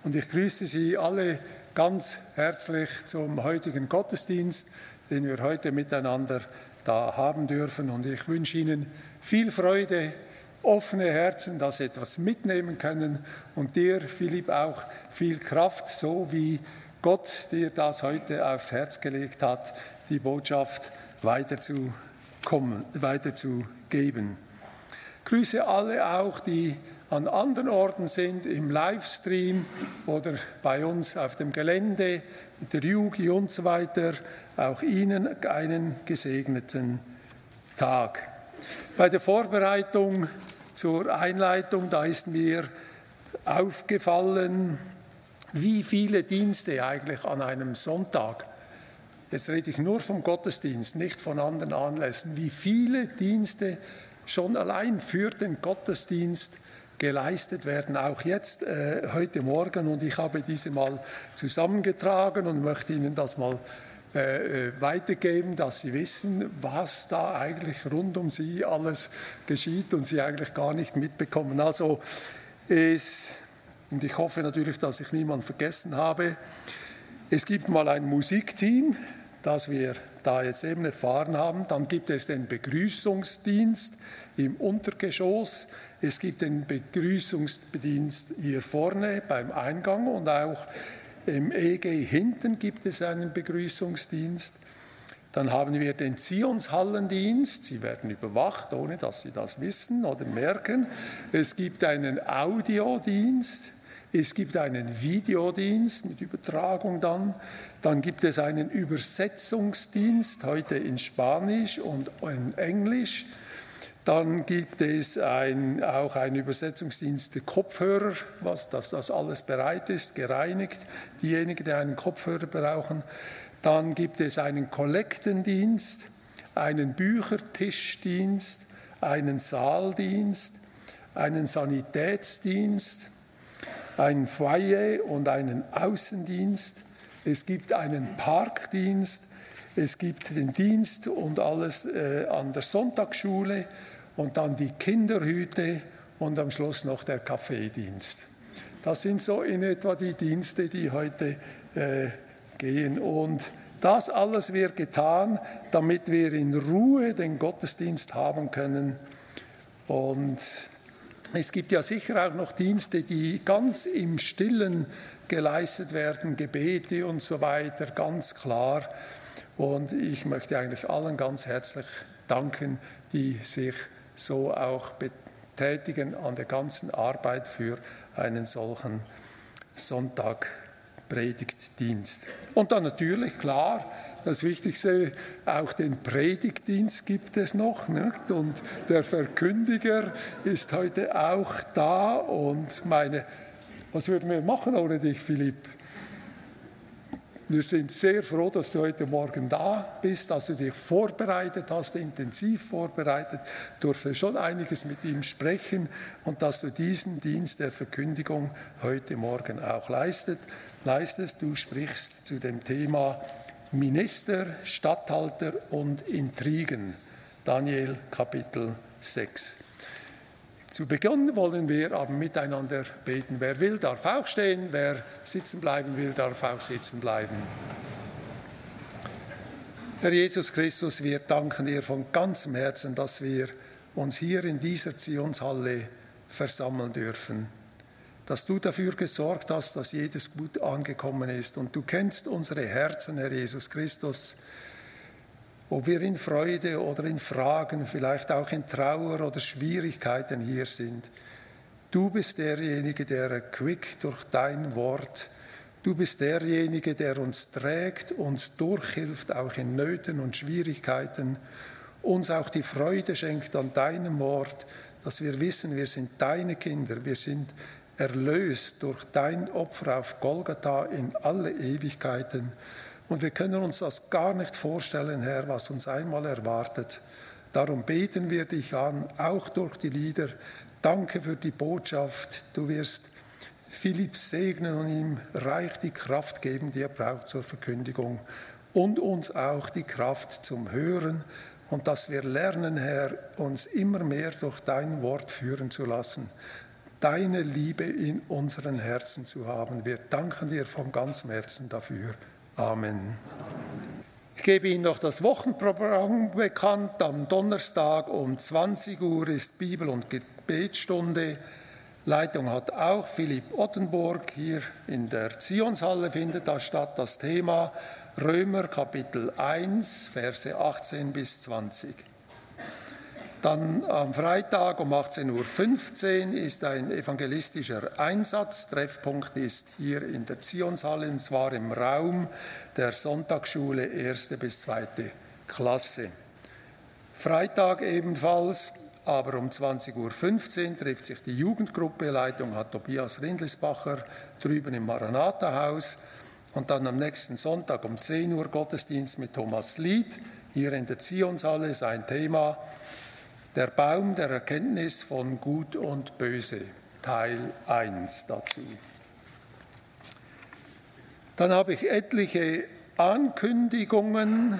Und ich grüße Sie alle ganz herzlich zum heutigen Gottesdienst, den wir heute miteinander da haben dürfen. Und ich wünsche Ihnen viel Freude, offene Herzen, dass Sie etwas mitnehmen können und dir, Philipp, auch viel Kraft, so wie Gott dir das heute aufs Herz gelegt hat, die Botschaft weiterzugeben. Grüße alle auch, die an anderen Orten sind, im Livestream oder bei uns auf dem Gelände, mit der Jugi und so weiter. Auch Ihnen einen gesegneten Tag. Bei der Vorbereitung zur Einleitung, da ist mir aufgefallen, wie viele Dienste eigentlich an einem Sonntag, jetzt rede ich nur vom Gottesdienst, nicht von anderen Anlässen, wie viele Dienste schon allein für den Gottesdienst geleistet werden, auch jetzt, heute Morgen. Und ich habe diese mal zusammengetragen und möchte Ihnen das mal weitergeben, dass Sie wissen, was da eigentlich rund um Sie alles geschieht und Sie eigentlich gar nicht mitbekommen. Also und ich hoffe natürlich, dass ich niemanden vergessen habe, es gibt mal ein Musikteam, das wir da jetzt eben erfahren haben. Dann gibt es den Begrüßungsdienst im Untergeschoss. Es gibt den Begrüßungsdienst hier vorne beim Eingang und auch im EG hinten gibt es einen Begrüßungsdienst. Dann haben wir den Zionshallendienst. Sie werden überwacht, ohne dass Sie das wissen oder merken. Es gibt einen Audiodienst. Es gibt einen Videodienst mit Übertragung dann. Dann gibt es einen Übersetzungsdienst, heute in Spanisch und in Englisch. Dann gibt es auch einen Übersetzungsdienst der Kopfhörer, dass das alles bereit ist, gereinigt, diejenigen, die einen Kopfhörer brauchen. Dann gibt es einen Kollektendienst, einen Büchertischdienst, einen Saaldienst, einen Sanitätsdienst, einen Foyer und einen Außendienst. Es gibt einen Parkdienst, es gibt den Dienst und alles an der Sonntagsschule und dann die Kinderhüte und am Schluss noch der Kaffeedienst. Das sind so in etwa die Dienste, die heute gehen. Und das alles wird getan, damit wir in Ruhe den Gottesdienst haben können. Und es gibt ja sicher auch noch Dienste, die ganz im Stillen geleistet werden, Gebete und so weiter, ganz klar. Und ich möchte eigentlich allen ganz herzlich danken, die sich so auch betätigen an der ganzen Arbeit für einen solchen Sonntag-Predigtdienst. Und dann natürlich, klar, das Wichtigste, auch den Predigtdienst gibt es noch, nicht? Und der Verkündiger ist heute auch da. Und was würden wir machen ohne dich, Philipp? Wir sind sehr froh, dass du heute Morgen da bist, dass du dich vorbereitet hast, intensiv vorbereitet, durfte schon einiges mit ihm sprechen und dass du diesen Dienst der Verkündigung heute Morgen auch leistest. Du sprichst zu dem Thema Minister, Statthalter und Intrigen, Daniel Kapitel 6. Zu Beginn wollen wir aber miteinander beten. Wer will, darf auch stehen. Wer sitzen bleiben will, darf auch sitzen bleiben. Herr Jesus Christus, wir danken dir von ganzem Herzen, dass wir uns hier in dieser Zionshalle versammeln dürfen. Dass du dafür gesorgt hast, dass jedes gut angekommen ist. Und du kennst unsere Herzen, Herr Jesus Christus, ob wir in Freude oder in Fragen, vielleicht auch in Trauer oder Schwierigkeiten hier sind. Du bist derjenige, der erquickt durch dein Wort. Du bist derjenige, der uns trägt, uns durchhilft, auch in Nöten und Schwierigkeiten, uns auch die Freude schenkt an deinem Wort, dass wir wissen, wir sind deine Kinder, wir sind erlöst durch dein Opfer auf Golgatha in alle Ewigkeiten. Und wir können uns das gar nicht vorstellen, Herr, was uns einmal erwartet. Darum beten wir dich an, auch durch die Lieder. Danke für die Botschaft. Du wirst Philipp segnen und ihm reich die Kraft geben, die er braucht zur Verkündigung. Und uns auch die Kraft zum Hören. Und dass wir lernen, Herr, uns immer mehr durch dein Wort führen zu lassen. deine Liebe in unseren Herzen zu haben. Wir danken dir von ganzem Herzen dafür. Amen. Ich gebe Ihnen noch das Wochenprogramm bekannt. Am Donnerstag um 20 Uhr ist Bibel- und Gebetsstunde. Leitung hat auch Philipp Ottenburg. Hier in der Zionshalle findet das statt. Das Thema Römer Kapitel 1, Verse 18 bis 20. Dann am Freitag um 18.15 Uhr ist ein evangelistischer Einsatz. Treffpunkt ist hier in der Zionshalle, und zwar im Raum der Sonntagsschule 1. bis 2. Klasse. Freitag ebenfalls, aber um 20.15 Uhr trifft sich die Jugendgruppe. Leitung hat Tobias Rindlisbacher drüben im Maranatha-Haus. Und dann am nächsten Sonntag um 10 Uhr Gottesdienst mit Thomas Lied. Hier in der Zionshalle ist ein Thema: Der Baum der Erkenntnis von Gut und Böse, Teil 1 dazu. Dann habe ich etliche Ankündigungen.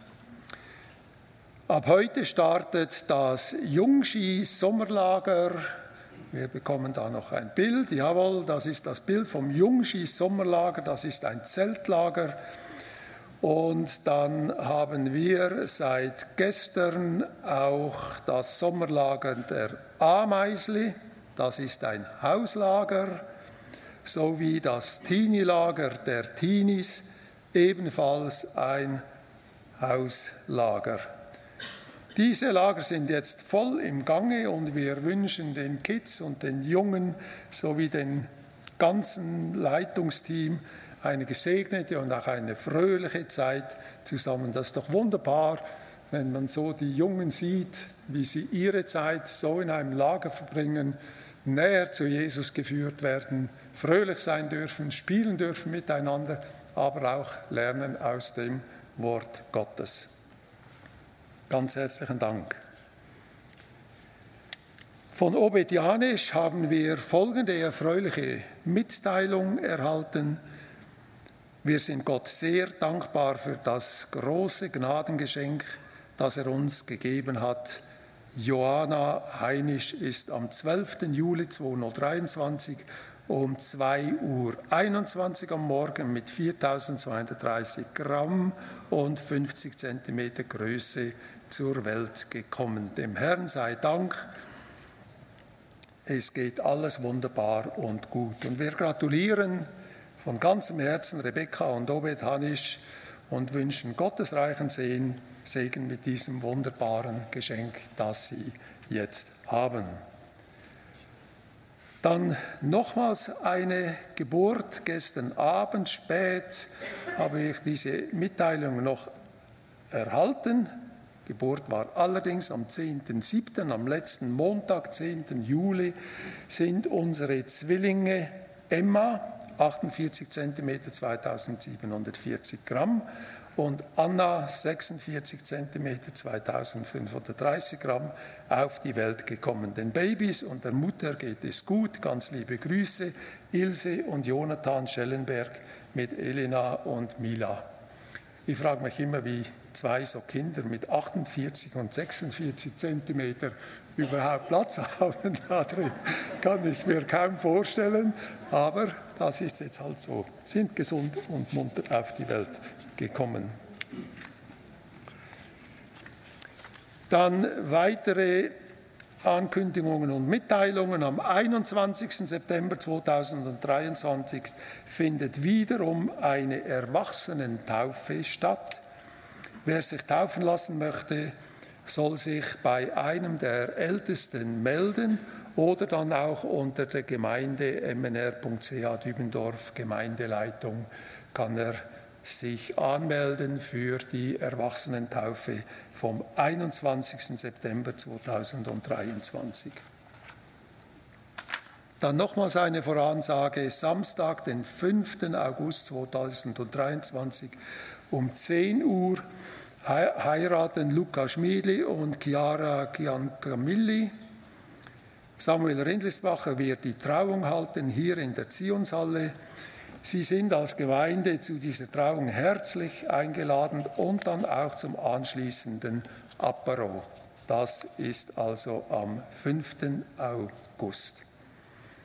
Ab heute startet das Jungski-Sommerlager. Wir bekommen da noch ein Bild. Jawohl, das ist das Bild vom Jungski-Sommerlager. Das ist ein Zeltlager. Und dann haben wir seit gestern auch das Sommerlager der Ameisli. Das ist ein Hauslager. Sowie das Teenie-Lager der Teenies, ebenfalls ein Hauslager. Diese Lager sind jetzt voll im Gange und wir wünschen den Kids und den Jungen sowie dem ganzen Leitungsteam eine gesegnete und auch eine fröhliche Zeit zusammen. Das ist doch wunderbar, wenn man so die Jungen sieht, wie sie ihre Zeit so in einem Lager verbringen, näher zu Jesus geführt werden, fröhlich sein dürfen, spielen dürfen miteinander, aber auch lernen aus dem Wort Gottes. Ganz herzlichen Dank. Von Obed Janisch haben wir folgende erfreuliche Mitteilung erhalten. Wir sind Gott sehr dankbar für das große Gnadengeschenk, das er uns gegeben hat. Johanna Heinisch ist am 12. Juli 2023 um 2.21 Uhr am Morgen mit 4.230 Gramm und 50 Zentimeter Größe zur Welt gekommen. Dem Herrn sei Dank. Es geht alles wunderbar und gut. Und wir gratulieren von ganzem Herzen Rebecca und Obed Hanisch und wünschen gottesreichen Segen mit diesem wunderbaren Geschenk, das sie jetzt haben. Dann nochmals eine Geburt. Gestern Abend spät habe ich diese Mitteilung noch erhalten. Geburt war allerdings am 10.07., am letzten Montag, 10. Juli, sind unsere Zwillinge Emma, 48 cm, 2740 Gramm, und Anna, 46 cm, 2530 Gramm, auf die Welt gekommen. Den Babys und der Mutter geht es gut. Ganz liebe Grüße, Ilse und Jonathan Schellenberg mit Elena und Mila. Ich frage mich immer, wie zwei so Kinder mit 48 und 46 Zentimeter überhaupt Platz haben. Da drin kann ich mir kaum vorstellen, aber das ist jetzt halt so. Sind gesund und munter auf die Welt gekommen. Dann weitere Ankündigungen und Mitteilungen. Am 21. September 2023 findet wiederum eine Erwachsenentaufe statt. Wer sich taufen lassen möchte, soll sich bei einem der Ältesten melden oder dann auch unter der Gemeinde mnr.ch Dübendorf Gemeindeleitung kann er sich anmelden für die Erwachsenentaufe vom 21. September 2023. Dann nochmals eine Voransage: Samstag, den 5. August 2023 um 10 Uhr heiraten Luca Schmiedli und Chiara Giancamilli. Samuel Rindlisbacher wird die Trauung halten hier in der Zionshalle. Sie sind als Gemeinde zu dieser Trauung herzlich eingeladen und dann auch zum anschließenden Apero. Das ist also am 5. August.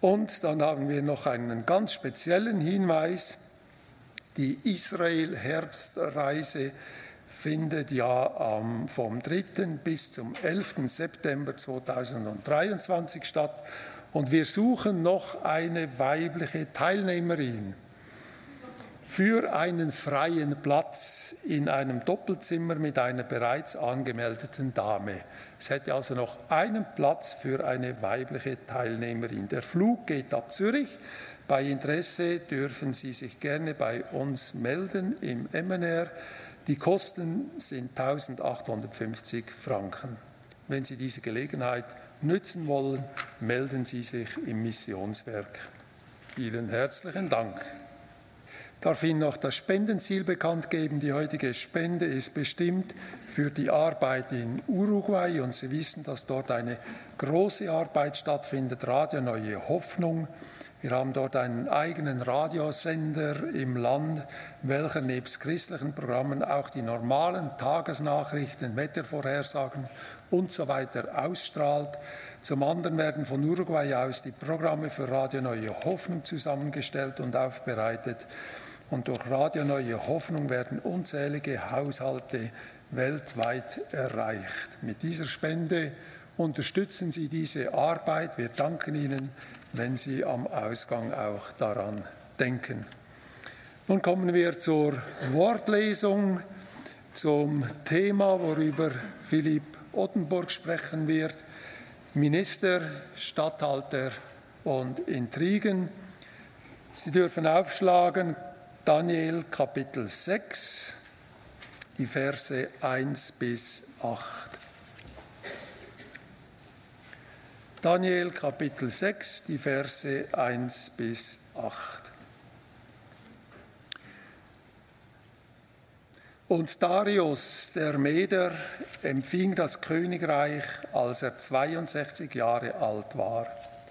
Und dann haben wir noch einen ganz speziellen Hinweis. Die Israel-Herbstreise findet ja vom 3. bis zum 11. September 2023 statt. Und wir suchen noch eine weibliche Teilnehmerin für einen freien Platz in einem Doppelzimmer mit einer bereits angemeldeten Dame. Es hätte also noch einen Platz für eine weibliche Teilnehmerin. Der Flug geht ab Zürich. Bei Interesse dürfen Sie sich gerne bei uns melden im MNR. Die Kosten sind 1.850 Franken. Wenn Sie diese Gelegenheit nützen wollen, melden Sie sich im Missionswerk. Vielen herzlichen Dank. Ich darf Ihnen noch das Spendenziel bekannt geben. Die heutige Spende ist bestimmt für die Arbeit in Uruguay und Sie wissen, dass dort eine große Arbeit stattfindet, Radio Neue Hoffnung. Wir haben dort einen eigenen Radiosender im Land, welcher nebst christlichen Programmen auch die normalen Tagesnachrichten, Wettervorhersagen und so weiter ausstrahlt. Zum anderen werden von Uruguay aus die Programme für Radio Neue Hoffnung zusammengestellt und aufbereitet. Und durch Radio Neue Hoffnung werden unzählige Haushalte weltweit erreicht. Mit dieser Spende unterstützen Sie diese Arbeit. Wir danken Ihnen, wenn Sie am Ausgang auch daran denken. Nun kommen wir zur Wortlesung, zum Thema, worüber Philipp Ottenburg sprechen wird: Minister, Statthalter und Intrigen. Sie dürfen aufschlagen Daniel Kapitel 6, die Verse 1 bis 8. Daniel Kapitel 6, die Verse 1 bis 8. Und Darius, der Meder, empfing das Königreich, als er 62 Jahre alt war.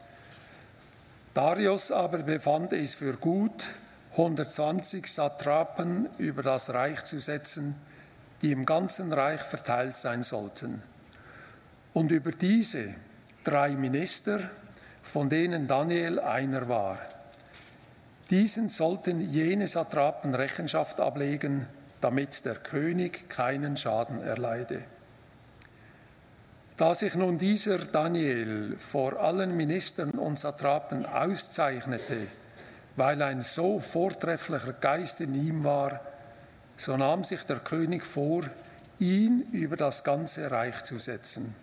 Darius aber befand es für gut, 120 Satrapen über das Reich zu setzen, die im ganzen Reich verteilt sein sollten. Und über diese 3 Minister, von denen Daniel einer war. Diesen sollten jene Satrapen Rechenschaft ablegen, damit der König keinen Schaden erleide. Da sich nun dieser Daniel vor allen Ministern und Satrapen auszeichnete, weil ein so vortrefflicher Geist in ihm war, so nahm sich der König vor, ihn über das ganze Reich zu setzen.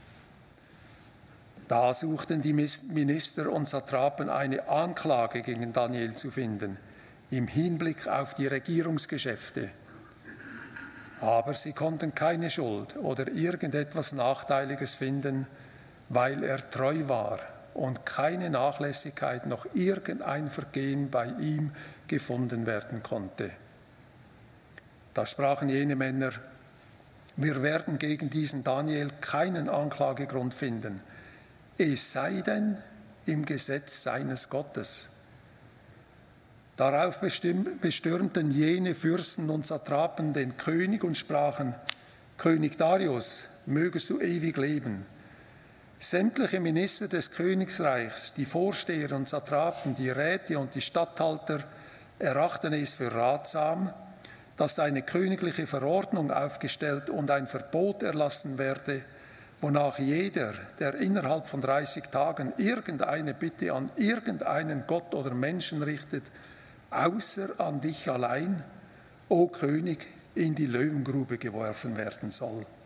Da suchten die Minister und Satrapen eine Anklage gegen Daniel zu finden, im Hinblick auf die Regierungsgeschäfte. Aber sie konnten keine Schuld oder irgendetwas Nachteiliges finden, weil er treu war und keine Nachlässigkeit noch irgendein Vergehen bei ihm gefunden werden konnte. Da sprachen jene Männer: Wir werden gegen diesen Daniel keinen Anklagegrund finden, es sei denn im Gesetz seines Gottes. Darauf bestürmten jene Fürsten und Satrapen den König und sprachen: König Darius, mögest du ewig leben. Sämtliche Minister des Königsreichs, die Vorsteher und Satrapen, die Räte und die Statthalter erachten es für ratsam, dass eine königliche Verordnung aufgestellt und ein Verbot erlassen werde, wonach jeder, der innerhalb von 30 Tagen irgendeine Bitte an irgendeinen Gott oder Menschen richtet, außer an dich allein, o König, in die Löwengrube geworfen werden soll.